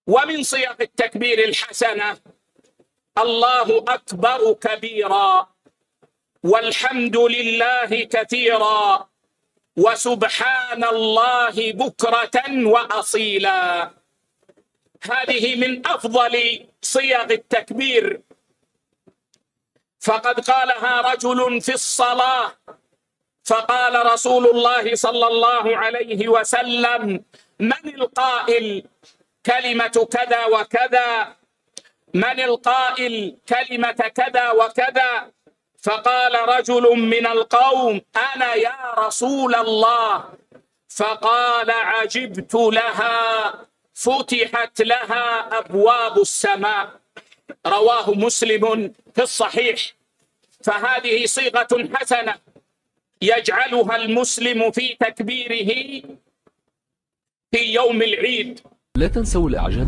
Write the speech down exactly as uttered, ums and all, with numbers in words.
ومن صيغ التكبير الحسنة: الله أكبر كبيرا، والحمد لله كثيرا، وسبحان الله بكرة وأصيلا. هذه من أفضل صيغ التكبير، فقد قالها رجل في الصلاة، فقال رسول الله صلى الله عليه وسلم: من القائل كلمة كذا وكذا؟ من القائل كلمة كذا وكذا؟ فقال رجل من القوم: أنا يا رسول الله. فقال: عجبت لها، فتحت لها أبواب السماء. رواه مسلم في الصحيح. فهذه صيغة حسنة يجعلها المسلم في تكبيره في يوم العيد. لا تنسوا الإعجاب